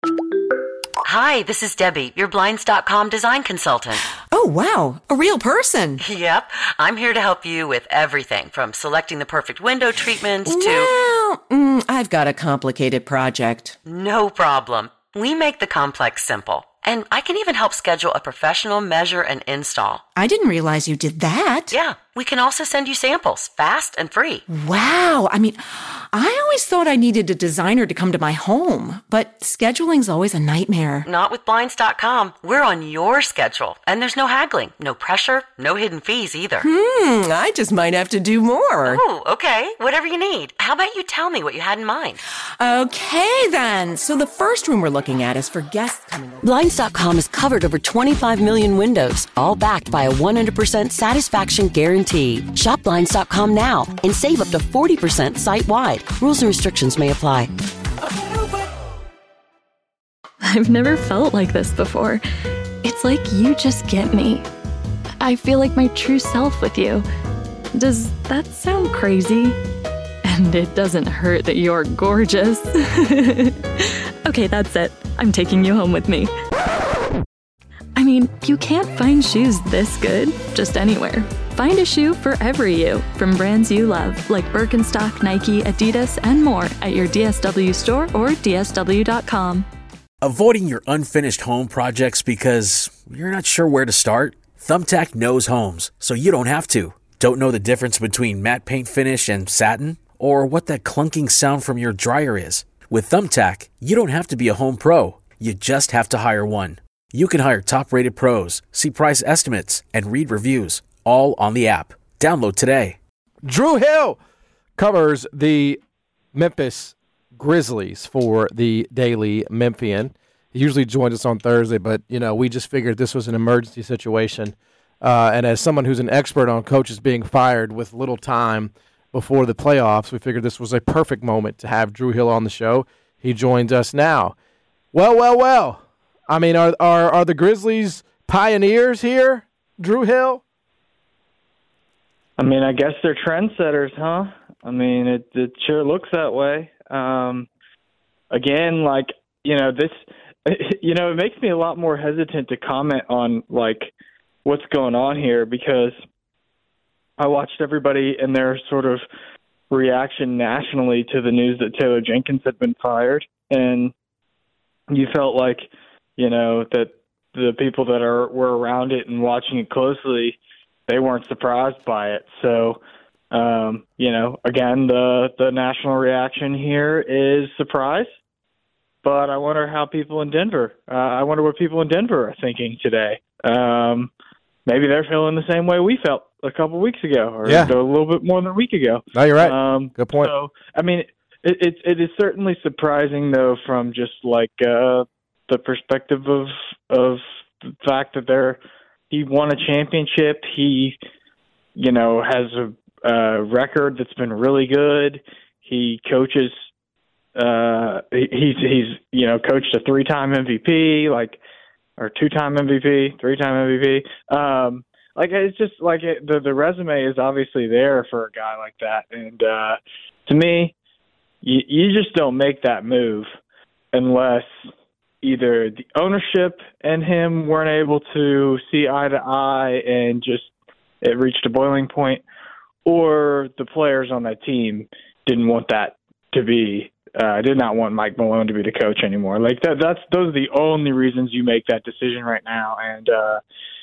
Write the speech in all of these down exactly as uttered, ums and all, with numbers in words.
Hi, this is Debbie, your Blinds dot com design consultant. Oh, wow, a real person. Yep, I'm here to help you with everything from selecting the perfect window treatments to... Well, mm, I've got a complicated project. No problem. We make the complex simple. And I can even help schedule a professional measure and install. I didn't realize you did that. Yeah, we can also send you samples, fast and free. Wow. I mean, I always thought I needed a designer to come to my home, but scheduling's always a nightmare. Not with Blinds dot com. We're on your schedule, and there's no haggling, no pressure, no hidden fees either. Hmm, I just might have to do more. Oh, okay. Whatever you need. How about you tell me what you had in mind? Okay, then. So the first room we're looking at is for guests coming over. Blinds dot com has covered over twenty-five million windows, all backed by a one hundred percent satisfaction guarantee. Shop Blinds dot com now and save up to forty percent site-wide. Rules and restrictions may apply. I've never felt like this before. It's like you just get me. I feel like my true self with you. Does that sound crazy? And it doesn't hurt that you're gorgeous. Okay, that's it. I'm taking you home with me. I mean, you can't find shoes this good just anywhere. Find a shoe for every you from brands you love, like Birkenstock, Nike, Adidas, and more at your D S W store or D S W dot com. Avoiding your unfinished home projects because you're not sure where to start? Thumbtack knows homes, so you don't have to. Don't know the difference between matte paint finish and satin? Or what that clunking sound from your dryer is? With Thumbtack, you don't have to be a home pro. You just have to hire one. You can hire top-rated pros, see price estimates, and read reviews, all on the app. Download today. Drew Hill covers the Memphis Grizzlies for the Daily Memphian. He usually joins us on Thursday, but, you know, we just figured this was an emergency situation. Uh, and as someone who's an expert on coaches being fired with little time before the playoffs, we figured this was a perfect moment to have Drew Hill on the show. He joins us now. Well, well, well. I mean, are are are the Grizzlies pioneers here, Drew Hill? I mean, I guess they're trendsetters, huh? I mean, it it sure looks that way. Um, again, like, you know, this, you know, it makes me a lot more hesitant to comment on, like, what's going on here because I watched everybody and their sort of reaction nationally to the news that Taylor Jenkins had been fired. And you felt like, you know, that the people that are were around it and watching it closely, they weren't surprised by it. So, um, you know, again, the, the national reaction here is surprise. But I wonder how people in Denver, uh, I wonder what people in Denver are thinking today. Um, maybe they're feeling the same way we felt a couple weeks ago, or yeah. a little bit more than a week ago. No, you're right. Um, Good point. So, I mean, it, it, it is certainly surprising, though, from just like uh, the perspective of of the fact that they're he won a championship. He, you know, has a, a record that's been really good. He coaches. Uh, he's he's you know coached a three-time M V P, like or two-time M V P, three-time M V P. Um, like it's just like it, the the resume is obviously there for a guy like that, and uh, to me, you, you just don't make that move unless either the ownership and him weren't able to see eye to eye and just it reached a boiling point, or the players on that team didn't want that to be. I uh, did not want Mike Malone to be the coach anymore. Like that, that's those are the only reasons you make that decision right now, and uh,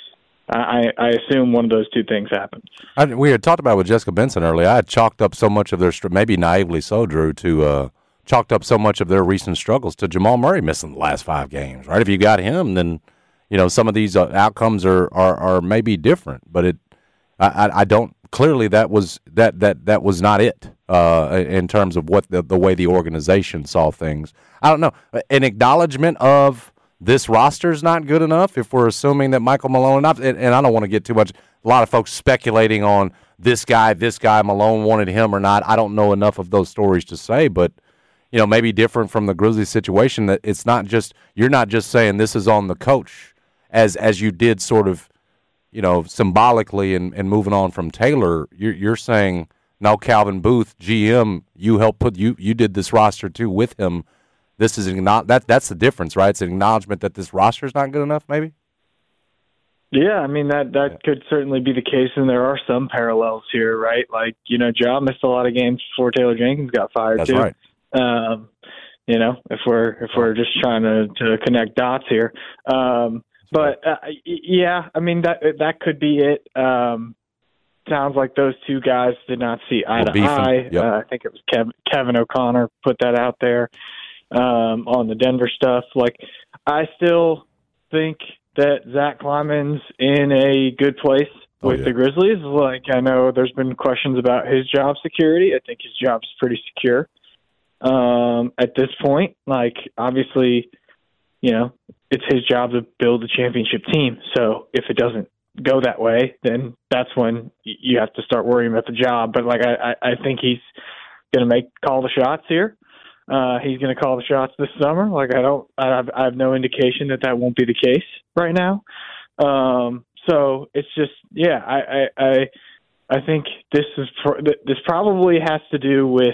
I, I assume one of those two things happens. I, we had talked about it with Jessica Benson earlier. I had chalked up so much of their, maybe naively so, Drew, to uh, chalked up so much of their recent struggles to Jamal Murray missing the last five games. Right? If you got him, then you know some of these uh, outcomes are, are are maybe different. But it, I, I don't. Clearly, that was that that that was not it uh, in terms of what the, the way the organization saw things. I don't know. An acknowledgement of this roster's not good enough if we're assuming that Michael Malone, and, and I don't want to get too much, a lot of folks speculating on this guy, this guy, Malone wanted him or not. I don't know enough of those stories to say, but you know, maybe different from the Grizzlies situation that it's not just, you're not just saying this is on the coach as as you did sort of, you know, symbolically and, and moving on from Taylor, you're, you're saying, no, Calvin Booth, G M, you helped put, you, you did this roster too with him. this is not that that's the difference, right? It's an acknowledgement that this roster is not good enough, maybe. Yeah, I mean that that yeah. could certainly be the case, and there are some parallels here, right? Like, you know, Ja missed a lot of games before Taylor Jenkins got fired. That's too. right. Um, you know, if we're if we're just trying to, to connect dots here, um, but uh, yeah, I mean that that could be it. Um, sounds like those two guys did not see eye to eye. Yep. Uh, I think it was Kevin, Kevin O'Connor put that out there um, on the Denver stuff. Like, I still think that Zach Kleiman's in a good place with oh, yeah. the Grizzlies. Like, I know there's been questions about his job security. I think his job's pretty secure um, at this point. Like, obviously, you know, it's his job to build a championship team. So if it doesn't go that way, then that's when you have to start worrying about the job. But like, I, I think he's going to make call the shots here. Uh, he's going to call the shots this summer. Like, I don't, I have, I have no indication that that won't be the case right now. Um, so it's just, yeah, I, I, I, I think this is, this probably has to do with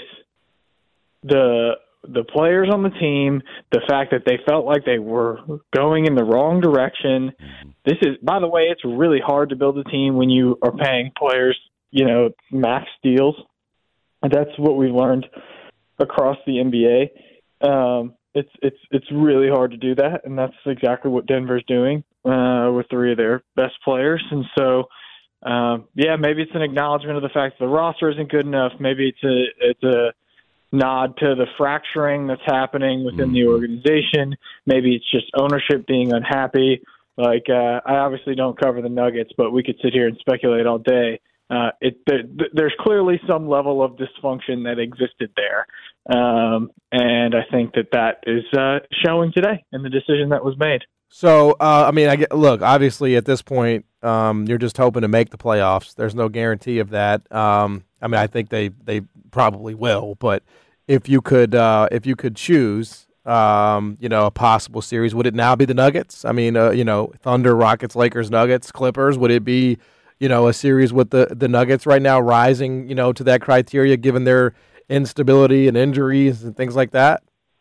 the, the players on the team, the fact that they felt like they were going in the wrong direction. This is, by the way, it's really hard to build a team when you are paying players, you know, max deals. And that's what we've learned across the N B A. Um, it's it's it's really hard to do that, and that's exactly what Denver's doing uh, with three of their best players. And so, um, yeah, maybe it's an acknowledgement of the fact that the roster isn't good enough. Maybe it's a it's a nod to the fracturing that's happening within the organization. Maybe it's just ownership being unhappy. Like, uh, I obviously don't cover the Nuggets, but we could sit here and speculate all day. Uh, it there, there's clearly some level of dysfunction that existed there, um, and I think that that is uh, showing today in the decision that was made. So, uh, I mean, I get, look, obviously at this point, um, you're just hoping to make the playoffs. There's no guarantee of that. Um, I mean, I think they, they probably will, but if you could uh, if you could choose, um, you know, a possible series, would it now be the Nuggets? I mean, uh, you know, Thunder, Rockets, Lakers, Nuggets, Clippers. Would it be, you know, a series with the, the Nuggets right now rising, you know, to that criteria given their instability and injuries and things like that?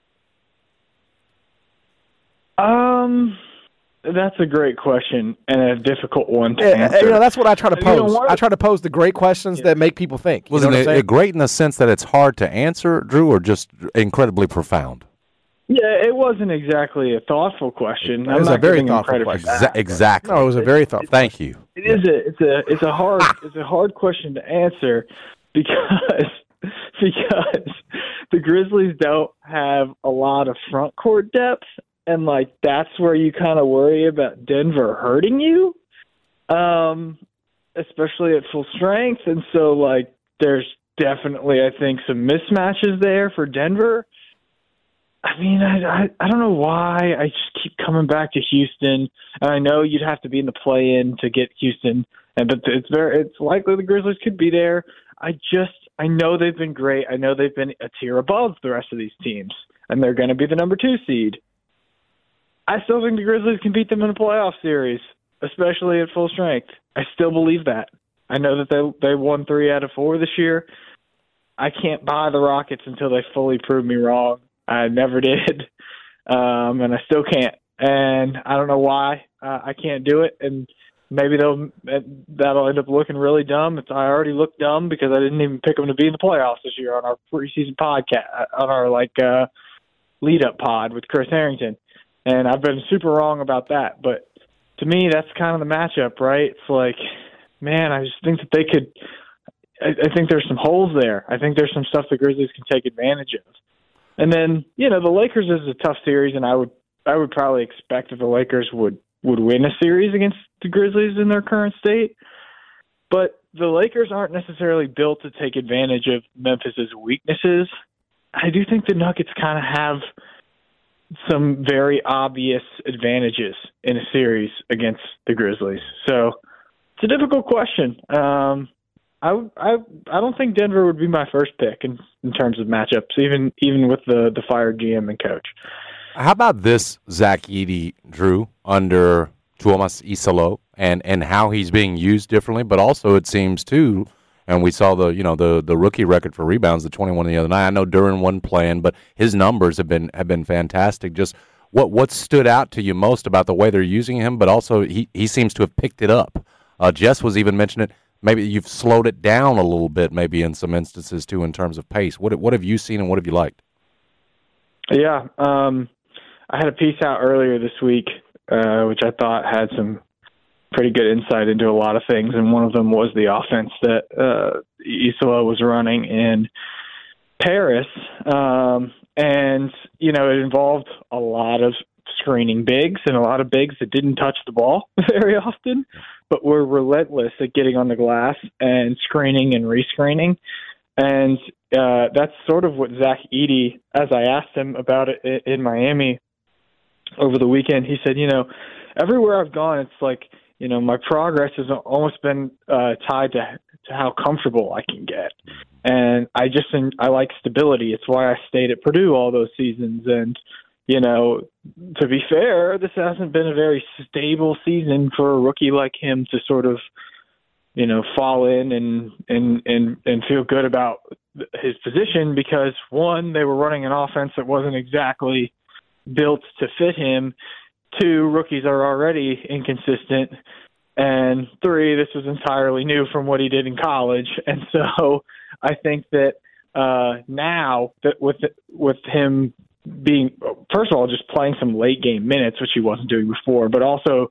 Um, that's a great question and a difficult one to yeah, answer. You know, that's what I try to pose. You know, I try to pose the great questions yeah. that make people think. You Wasn't know it, it great in the sense that it's hard to answer, Drew, or just incredibly profound? Yeah, it wasn't exactly a thoughtful question. It was I'm a very thoughtful question. Exa- exactly. No, it was a very thoughtful. Thank you. It is a it's a it's a hard it's a hard question to answer because because the Grizzlies don't have a lot of front court depth, and like that's where you kind of worry about Denver hurting you, um, especially at full strength. And so like there's definitely I think some mismatches there for Denver. I mean, I, I I don't know why I just keep coming back to Houston, and I know you'd have to be in the play-in to get Houston, and but it's very it's likely the Grizzlies could be there. I just I know they've been great. I know they've been a tier above the rest of these teams, and they're going to be the number two seed. I still think the Grizzlies can beat them in a playoff series, especially at full strength. I still believe that. I know that they they won three out of four this year. I can't buy the Rockets until they fully prove me wrong. I never did, um, and I still can't. And I don't know why uh, I can't do it. And maybe they'll that'll end up looking really dumb. It's, I already look dumb because I didn't even pick them to be in the playoffs this year on our preseason podcast, on our like uh, lead up pod with Chris Harrington. And I've been super wrong about that. But to me, that's kind of the matchup, right? It's like, man, I just think that they could. I, I think there's some holes there. I think there's some stuff the Grizzlies can take advantage of. And then, you know, the Lakers is a tough series, and I would I would probably expect that the Lakers would, would win a series against the Grizzlies in their current state. But the Lakers aren't necessarily built to take advantage of Memphis's weaknesses. I do think the Nuggets kind of have some very obvious advantages in a series against the Grizzlies. So it's a difficult question. Um I, I I don't think Denver would be my first pick in, in terms of matchups, even even with the, the fired G M and coach. How about this Zach Edey, Drew, under Tuomas Isalo, and, and how he's being used differently, but also it seems, too, And we saw the, you know, the, the rookie record for rebounds, the twenty-one the other night. I know Duren wasn't playing, but his numbers have been have been fantastic. Just what what stood out to you most about the way they're using him, but also he, he seems to have picked it up. Uh, Jess was even mentioning it. Maybe you've slowed it down a little bit, maybe in some instances too, in terms of pace. What what have you seen and what have you liked? Yeah, um, I had a piece out earlier this week, uh, which I thought had some pretty good insight into a lot of things, and one of them was the offense that uh, Isola was running in Paris. Um, and, you know, it involved a lot of screening bigs and a lot of bigs that didn't touch the ball very often, but were relentless at getting on the glass and screening and rescreening. And uh, that's sort of what Zach Edey, as I asked him about it in Miami over the weekend, he said, you know, everywhere I've gone, it's like, you know, my progress has almost been uh, tied to, to how comfortable I can get. And I just, I like stability. It's why I stayed at Purdue all those seasons. And, you know, to be fair, this hasn't been a very stable season for a rookie like him to sort of, you know, fall in and, and, and, and feel good about his position because, one, they were running an offense that wasn't exactly built to fit him. Two, rookies are already inconsistent. And three, this was entirely new from what he did in college. And so I think that uh, now that with with him being, first of all, just playing some late game minutes, which he wasn't doing before, but also,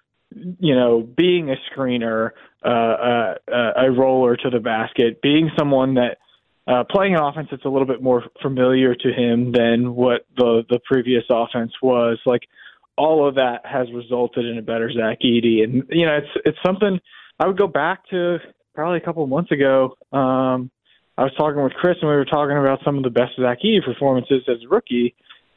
you know, being a screener, uh, uh, a roller to the basket, being someone that uh, playing an offense that's a little bit more familiar to him than what the, the previous offense was, like, all of that has resulted in a better Zach Edey. And, you know, it's it's something I would go back to probably a couple of months ago. Um, I was talking with Chris, and we were talking about some of the best Zach Edey performances as a rookie.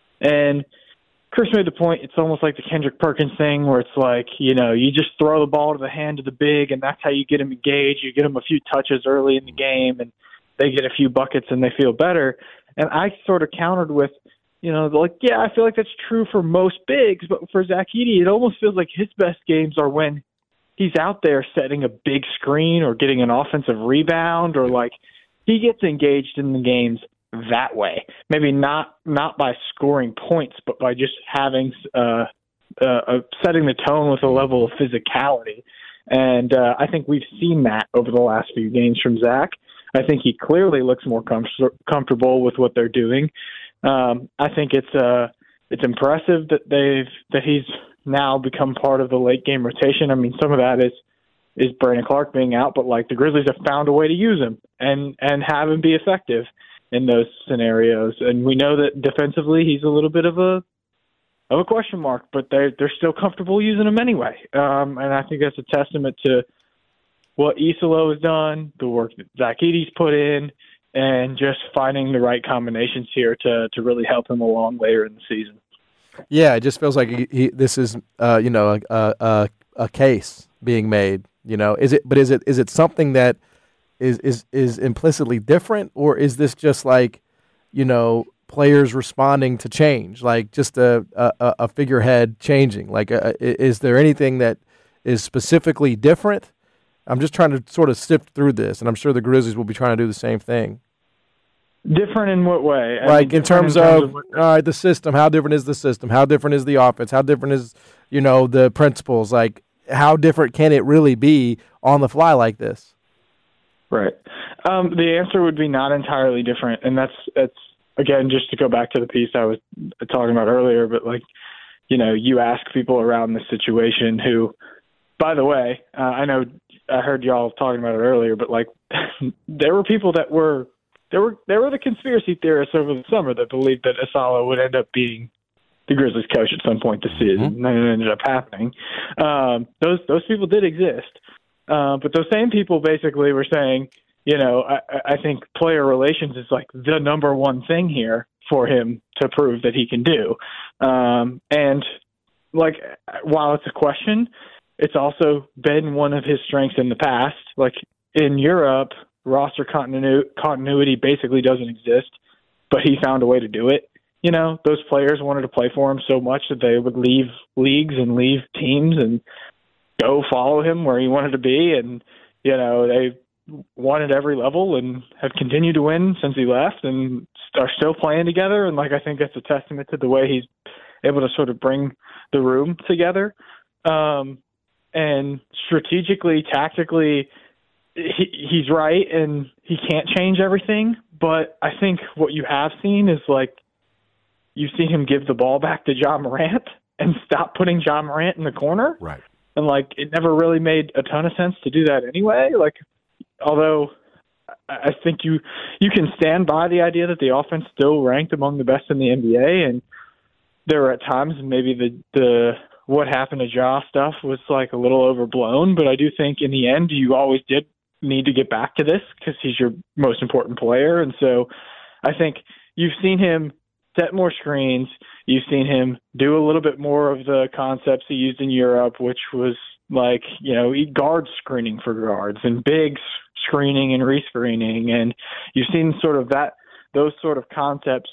And Chris made the point, it's almost like the Kendrick Perkins thing where it's like, you know, you just throw the ball to the hand of the big, and that's how you get him engaged. You get him a few touches early in the game, and they get a few buckets, and they feel better. And I sort of countered with, you know, like, yeah, I feel like that's true for most bigs, but for Zach Edey, it almost feels like his best games are when he's out there setting a big screen or getting an offensive rebound, or like he gets engaged in the games that way. Maybe not not by scoring points, but by just having uh, uh, uh, setting the tone with a level of physicality. And uh, I think we've seen that over the last few games from Zach. I think he clearly looks more com- comfortable with what they're doing. Um, I think it's uh, it's impressive that they've that he's now become part of the late game rotation. I mean, some of that is is Brandon Clark being out, but like the Grizzlies have found a way to use him and and have him be effective in those scenarios. And we know that defensively he's a little bit of a of a question mark, but they're they're still comfortable using him anyway. Um, and I think that's a testament to what Isola has done, the work that Zach Edey's put in, and just finding the right combinations here to to really help him along later in the season. Yeah, it just feels like he, he, this is, uh, you know, a, a a case being made. You know, is it? But is it is it something that is is is implicitly different, or is this just like, you know, players responding to change, like just a a, a figurehead changing? Like, a, is there anything that is specifically different? I'm just trying to sort of sift through this, and I'm sure the Grizzlies will be trying to do the same thing. Different in what way? I like mean, in terms, in terms of, of what, all right, the system. How different is the system? How different is the offense? How different is, you know, the principles? Like, how different can it really be on the fly like this? Right. Um, the answer would be not entirely different, and that's that's again just to go back to the piece I was talking about earlier. But like, you know, you ask people around this situation who, by the way, uh, I know. I heard y'all talking about it earlier, but like there were people that were there were there were the conspiracy theorists over the summer that believed that Asala would end up being the Grizzlies coach at some point this season, mm-hmm. and it ended up happening. Um, those those people did exist, uh, but those same people basically were saying, you know, I, I think player relations is like the number one thing here for him to prove that he can do, um, and like while it's a question. It's also been one of his strengths in the past. Like in Europe, roster continu- continuity basically doesn't exist, but he found a way to do it. You know, those players wanted to play for him so much that they would leave leagues and leave teams and go follow him where he wanted to be. And, you know, they won at every level and have continued to win since he left and are still playing together. And like, I think that's a testament to the way he's able to sort of bring the room together. Um, and strategically, tactically, he, he's right and he can't change everything. But I think what you have seen is like, you've seen him give the ball back to Ja Morant and stop putting Ja Morant in the corner. Right. And like, it never really made a ton of sense to do that anyway. Like, although I think you you can stand by the idea that the offense still ranked among the best in the N B A, and there were at times maybe the the what happened to Ja stuff was like a little overblown. But I do think in the end you always did need to get back to this because he's your most important player, and so I think you've seen him set more screens. You've seen him do a little bit more of the concepts he used in Europe, which was like, you know, guard screening for guards and bigs screening and rescreening. And you've seen sort of that, those sort of concepts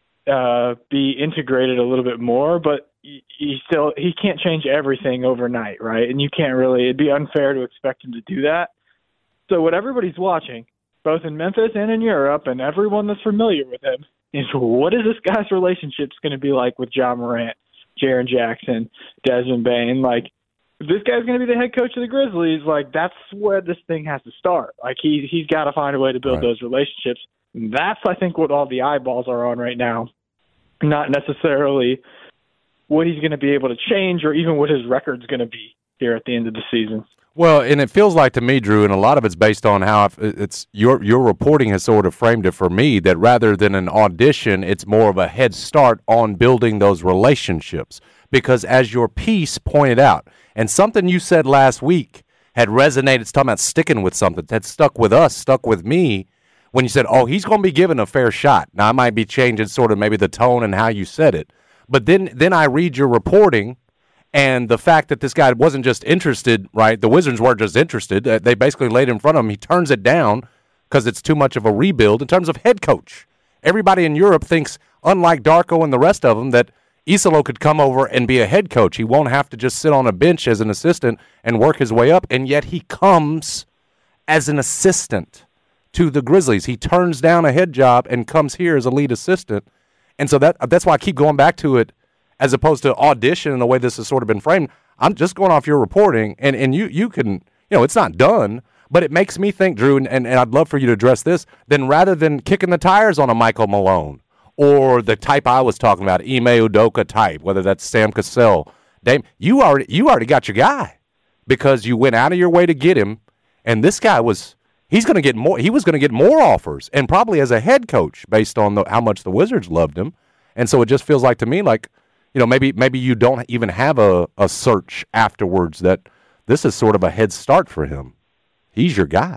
uh, be integrated a little bit more, but he still, he can't change everything overnight, right? And you can't really, it'd be unfair to expect him to do that. So what everybody's watching, both in Memphis and in Europe, and everyone that's familiar with him, is what is this guy's relationships going to be like with Ja Morant, Jaren Jackson, Desmond Bane? Like, if this guy's going to be the head coach of the Grizzlies, like, that's where this thing has to start. Like, he, he's got to find a way to build right. those relationships. And that's, I think, what all the eyeballs are on right now, not necessarily what he's going to be able to change or even what his record's going to be here at the end of the season. Well, and it feels like to me, Drew, and a lot of it's based on how it's your your reporting has sort of framed it for me, that rather than an audition, it's more of a head start on building those relationships. Because as your piece pointed out, and something you said last week had resonated, it's talking about sticking with something, that stuck with us, stuck with me, when you said, oh, he's going to be given a fair shot. Now, I might be changing sort of maybe the tone and how you said it. But then, then I read your reporting, and the fact that this guy wasn't just interested, right? The Wizards weren't just interested. They basically laid it in front of him. He turns it down because it's too much of a rebuild in terms of head coach. Everybody in Europe thinks, unlike Darko and the rest of them, that Isolo could come over and be a head coach. He won't have to just sit on a bench as an assistant and work his way up, and yet he comes as an assistant to the Grizzlies. He turns down a head job and comes here as a lead assistant. And so that that's why I keep going back to it, as opposed to audition in the way this has sort of been framed. I'm just going off your reporting, and, and you you can, you know, it's not done, but it makes me think, Drew, and, and I'd love for you to address this, then rather than kicking the tires on a Michael Malone or the type I was talking about, Ime Udoka type, whether that's Sam Cassell, Dame, you already you already got your guy because you went out of your way to get him, and this guy was, he's going to get more, he was going to get more offers, and probably as a head coach based on the, how much the Wizards loved him. And so it just feels like to me like, you know, maybe maybe you don't even have a, a search afterwards, that this is sort of a head start for him. He's your guy.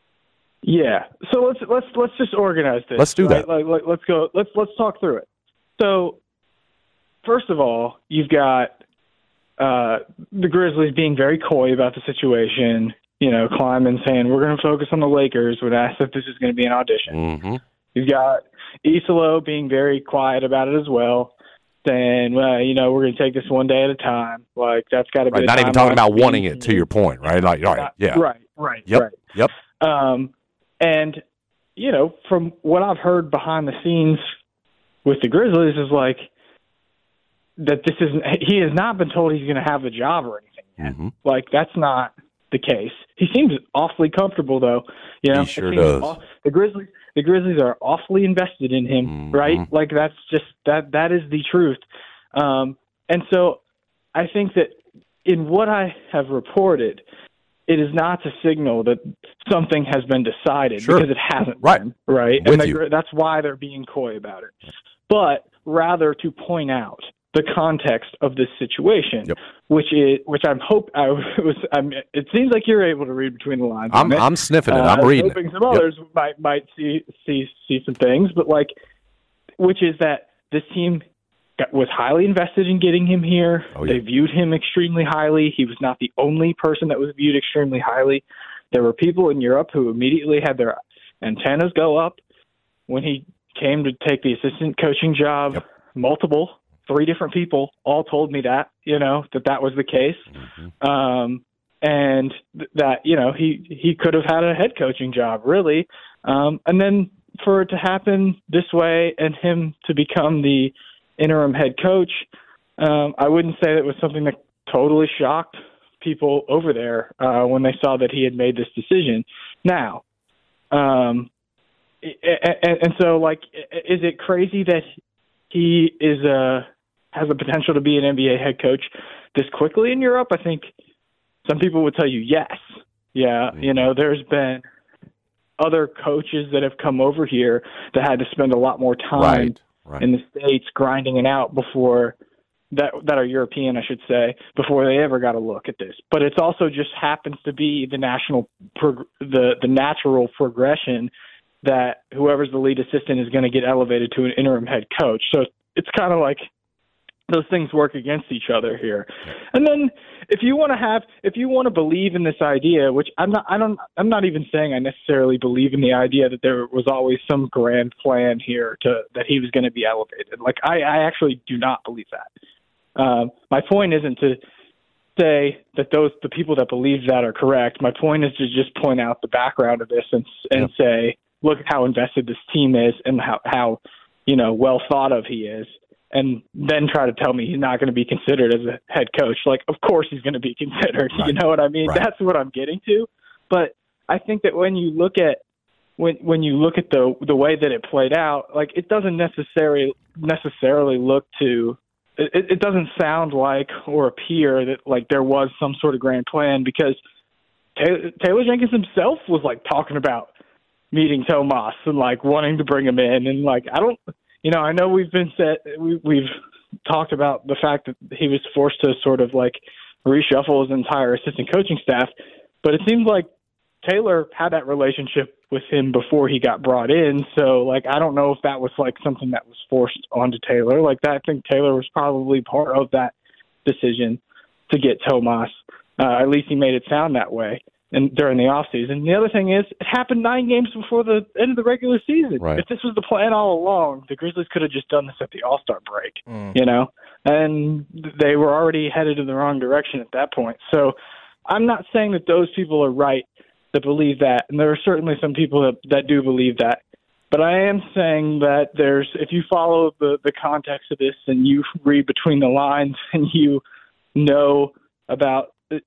Yeah. So let's let's let's just organize this. Let's do right? that. Like, like, let's go. Let's let's talk through it. So first of all, you've got uh, the Grizzlies being very coy about the situation. You know, Kleiman saying we're going to focus on the Lakers when asked if this is going to be an audition. Mm-hmm. You've got Isolo being very quiet about it as well, saying, well, you know, we're going to take this one day at a time. Like, that's got to be right, not even talking about wanting it, to your point, right? Like, all right, not, yeah. Right, right, yep, right. Yep. Um, and, you know, from what I've heard behind the scenes with the Grizzlies is like that this isn't, he has not been told he's going to have a job or anything yet. Mm-hmm. Like, that's not the case. He seems awfully comfortable, though. You know, he sure does. Aw- the Grizzlies, the Grizzlies are awfully invested in him, mm-hmm. right? Like, that's just that. That is the truth. Um, and so, I think that in what I have reported, it is not to signal that something has been decided sure. because it hasn't right. been, right? With and you. that's why they're being coy about it. But rather to point out the context of this situation, yep. which is which I'm hope I was. I'm, it seems like you're able to read between the lines. I'm I'm sniffing it. I'm uh, reading hoping it. Some others yep. might might see see see some things, but like, which is that this team got, was highly invested in getting him here. Oh, yeah. They viewed him extremely highly. He was not the only person that was viewed extremely highly. There were people in Europe who immediately had their antennas go up when he came to take the assistant coaching job. Yep. Multiple. Three different people all told me that, you know, that that was the case. Mm-hmm. Um, and th- that, you know, he, he could have had a head coaching job, really. Um, and then for it to happen this way and him to become the interim head coach, um, I wouldn't say that was something that totally shocked people over there uh, when they saw that he had made this decision. Now, um, and, and so, like, is it crazy that he is a has the potential to be an N B A head coach this quickly in Europe? I think some people would tell you yes. Yeah, you know, there's been other coaches that have come over here that had to spend a lot more time right, right. in the States grinding it out before that that are European, I should say, before they ever got a look at this. But it's also just happens to be the national prog- the the natural progression that whoever's the lead assistant is going to get elevated to an interim head coach. So it's kind of like those things work against each other here. And then if you want to have, if you want to believe in this idea, which I'm not, I don't, I'm not even saying I necessarily believe in the idea that there was always some grand plan here to, that he was going to be elevated. Like I, I actually do not believe that. Um, my point isn't to say that those, the people that believe that are correct. My point is to just point out the background of this and, and yep. say, look how invested this team is and how, how, you know, well thought of he is. And then try to tell me he's not going to be considered as a head coach. Like, of course he's going to be considered. Right. You know what I mean? Right. That's what I'm getting to. But I think that when you look at when when you look at the the way that it played out, like it doesn't necessarily necessarily look to. It, it doesn't sound like or appear that like there was some sort of grand plan, because Taylor, Taylor Jenkins himself was like talking about meeting Tomas and like wanting to bring him in, and like I don't. You know, I know we've been set, we, we've talked about the fact that he was forced to sort of like reshuffle his entire assistant coaching staff, but it seems like Taylor had that relationship with him before he got brought in. So, like, I don't know if that was like something that was forced onto Taylor. Like that, I think Taylor was probably part of that decision to get Tomas. Uh, at least he made it sound that way. And during the offseason. The other thing is, it happened nine games before the end of the regular season. Right. If this was the plan all along, the Grizzlies could have just done this at the All-Star break, Mm. you know? And they were already headed in the wrong direction at that point. So I'm not saying that those people are right that believe that, and there are certainly some people that, that do believe that. But I am saying that there's, if you follow the, the context of this and you read between the lines and you know about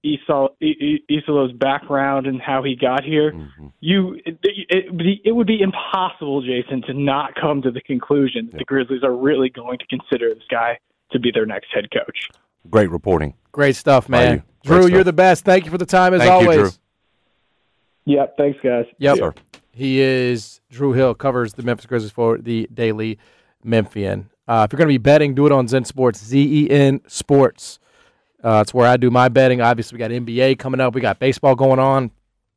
Isolo's background and how he got here, mm-hmm. you it, it, it would be impossible, Jason, to not come to the conclusion that yeah. the Grizzlies are really going to consider this guy to be their next head coach. Great reporting. Great stuff, man. You. Drew, Great you're stuff. the best. Thank you for the time, as Thank you, always. Drew. Yeah, thanks, guys. Yep. Sir. He is Drew Hill, covers the Memphis Grizzlies for the Daily Memphian. Uh, if you're going to be betting, do it on Zen Sports, Z E N Sports. Uh, it's where I do my betting. Obviously, we got N B A coming up. We got baseball going on.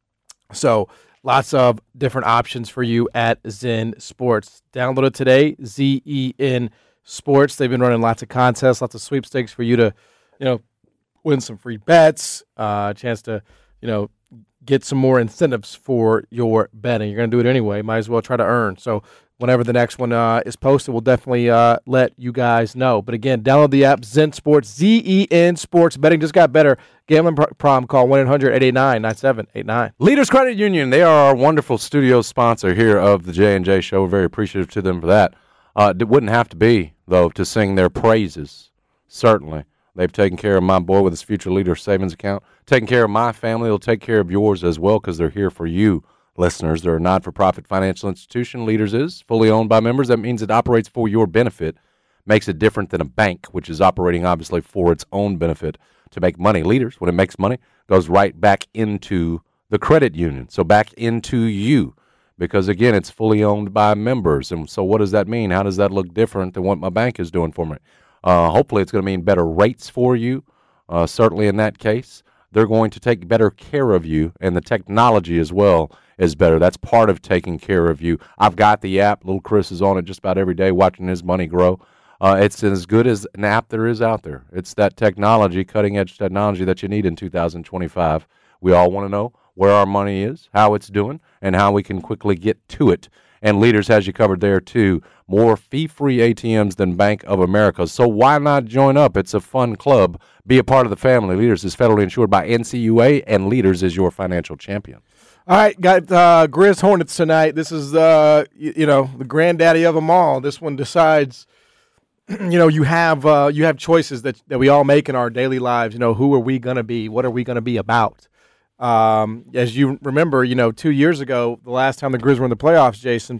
So lots of different options for you at Zen Sports. Download it today, Z E N Sports. They've been running lots of contests, lots of sweepstakes for you to, you know, win some free bets, a uh, chance to, you know, get some more incentives for your betting. You're going to do it anyway. Might as well try to earn. So whenever the next one uh, is posted, we'll definitely uh, let you guys know. But again, download the app, Zen Sports, Z E N Sports. Betting just got better. Gambling problem, call one eight hundred eight eight nine nine seven eight nine. Leaders Credit Union, they are our wonderful studio sponsor here of the J and J Show. We're very appreciative to them for that. Uh, it wouldn't have to be, though, to sing their praises. Certainly. They've taken care of my boy with his Future Leader savings account, taken care of my family. They'll take care of yours as well, because they're here for you, listeners. They're a not-for-profit financial institution. Leaders is fully owned by members. That means it operates for your benefit. Makes it different than a bank, which is operating obviously for its own benefit to make money. Leaders, when it makes money, goes right back into the credit union, so back into you, because, again, it's fully owned by members. And so what does that mean? How does that look different than what my bank is doing for me? Uh, hopefully it's going to mean better rates for you. Uh, certainly in that case, they're going to take better care of you, and the technology as well is better. That's part of taking care of you. I've got the app. Little Chris is on it just about every day watching his money grow. Uh, it's as good as an app there is out there. It's that technology, cutting-edge technology that you need in two thousand twenty-five. We all want to know where our money is, how it's doing, and how we can quickly get to it. and Leaders has you covered there, too. More fee-free A T Ms than Bank of America. So why not join up? It's a fun club. Be a part of the family. Leaders is federally insured by N C U A, and Leaders is your financial champion. All right, got uh, Grizz Hornets tonight. This is, uh, you, you know, the granddaddy of them all. This one decides, you know, you have uh, you have choices that, that we all make in our daily lives. You know, who are we going to be? What are we going to be about? Um, as you remember, you know, two years ago, the last time the Grizz were in the playoffs, Jason,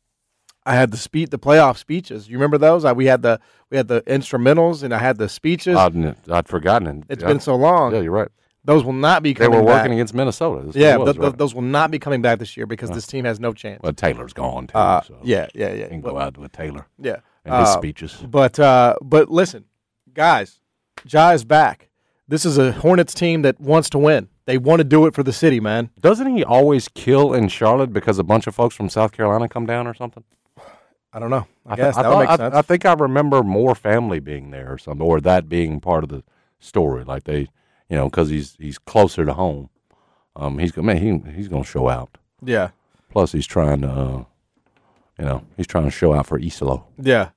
I had the speech, the playoff speeches. You remember those? I, we had the we had the instrumentals, and I had the speeches. I'd, I'd forgotten. It's yeah. been so long. Yeah, you're right. Those will not be coming back. They were working back. against Minnesota. That's yeah, was, th- th- right? those will not be coming back this year because uh, this team has no chance. Well, Taylor's gone, too. Uh, so yeah, yeah, yeah. You can but, go out with Taylor. Yeah. And his uh, speeches. But, uh, but listen, guys, Ja is back. This is a Hornets team that wants to win. They want to do it for the city, man. Doesn't he always kill in Charlotte because a bunch of folks from South Carolina come down or something? I don't know. I, I guess th- that I, would make I, sense. I think I remember more family being there or something, or that being part of the story. Like they, you know, because he's he's closer to home. Um, he's man, he he's gonna show out. Yeah. Plus, he's trying to, uh, you know, he's trying to show out for Isolo. Yeah.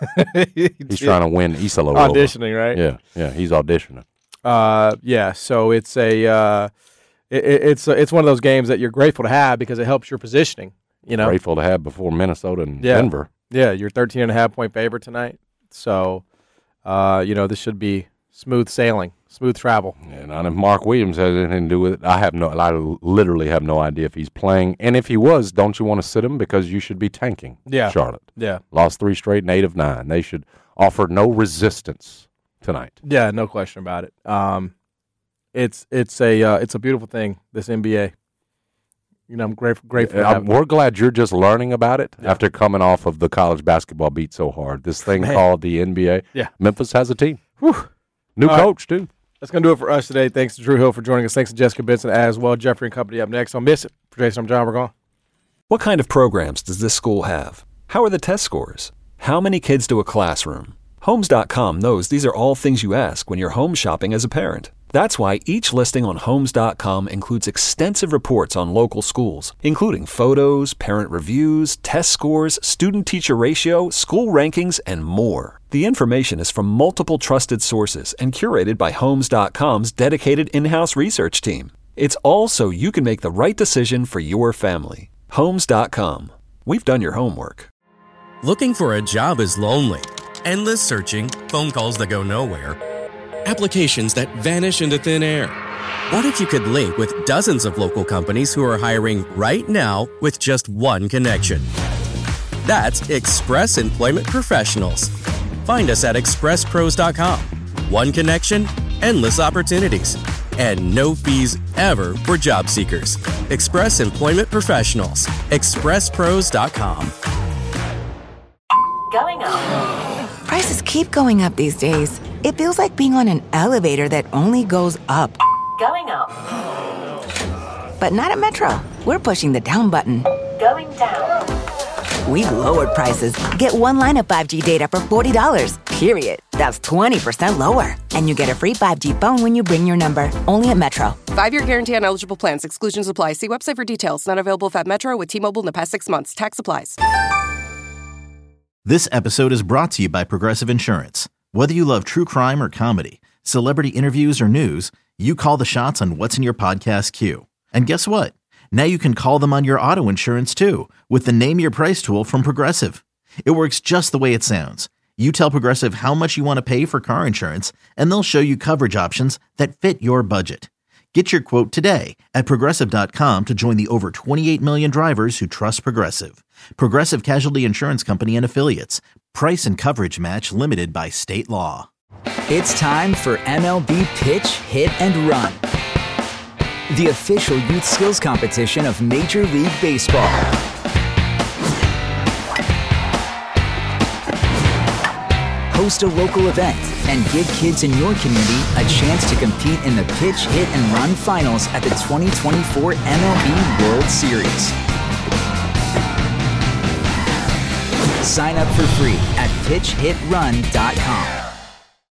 he's trying to win Isolo. Auditioning, over. right? Yeah, yeah, he's auditioning. Uh, yeah. So it's a, uh, it, it's a, it's one of those games that you're grateful to have because it helps your positioning. You know, grateful to have before Minnesota and yeah. Denver. Yeah, you're thirteen and a half point favorite tonight. So, uh, you know, this should be smooth sailing, smooth travel. And if Mark Williams has anything to do with it, I have no, I literally have no idea if he's playing. And if he was, don't you want to sit him because you should be tanking? Yeah, Charlotte. Yeah, lost three straight and eight of nine. They should offer no resistance tonight. Yeah, no question about it. Um, it's it's a uh, it's a beautiful thing. This N B A. You know, I'm grateful. grateful yeah, I'm, we're glad you're just learning about it yeah. after coming off of the college basketball beat so hard. This thing Man. called the N B A. Yeah, Memphis has a team. Whew. New All coach, right. too. That's going to do it for us today. Thanks to Drew Hill for joining us. Thanks to Jessica Benson as well. Jeffrey and company up next. Don't miss it. For Jason, I'm John. We're gone. What kind of programs does this school have? How are the test scores? How many kids to a classroom? Homes dot com knows these are all things you ask when you're home shopping as a parent. That's why each listing on Homes dot com includes extensive reports on local schools, including photos, parent reviews, test scores, student-teacher ratio, school rankings, and more. The information is from multiple trusted sources and curated by Homes dot com's dedicated in-house research team. It's all so you can make the right decision for your family. Homes dot com. We've done your homework. Looking for a job is lonely. Endless searching, phone calls that go nowhere, applications that vanish into thin air. What if you could link with dozens of local companies who are hiring right now with just one connection? That's Express Employment Professionals. Find us at express pros dot com. One connection, endless opportunities, and no fees ever for job seekers. Express Employment Professionals. express pros dot com. Going up. Prices keep going up these days. It feels like being on an elevator that only goes up. Going up. But not at Metro. We're pushing the down button. Going down. We've lowered prices. Get one line of five G data for forty dollars, period. That's twenty percent lower. And you get a free five G phone when you bring your number. Only at Metro. Five-year guarantee on eligible plans. Exclusions apply. See website for details. Not available at Metro with T-Mobile in the past six months. Tax applies. This episode is brought to you by Progressive Insurance. Whether you love true crime or comedy, celebrity interviews or news, you call the shots on what's in your podcast queue. And guess what? Now you can call them on your auto insurance too with the Name Your Price tool from Progressive. It works just the way it sounds. You tell Progressive how much you want to pay for car insurance, and they'll show you coverage options that fit your budget. Get your quote today at Progressive dot com to join the over twenty-eight million drivers who trust Progressive. Progressive Casualty Insurance Company and Affiliates. Price and coverage match limited by state law. It's time for M L B Pitch, Hit, and Run, the official youth skills competition of Major League Baseball. Host a local event and give kids in your community a chance to compete in the Pitch, Hit, and Run finals at the twenty twenty-four M L B World Series. Sign up for free at pitch hit run dot com.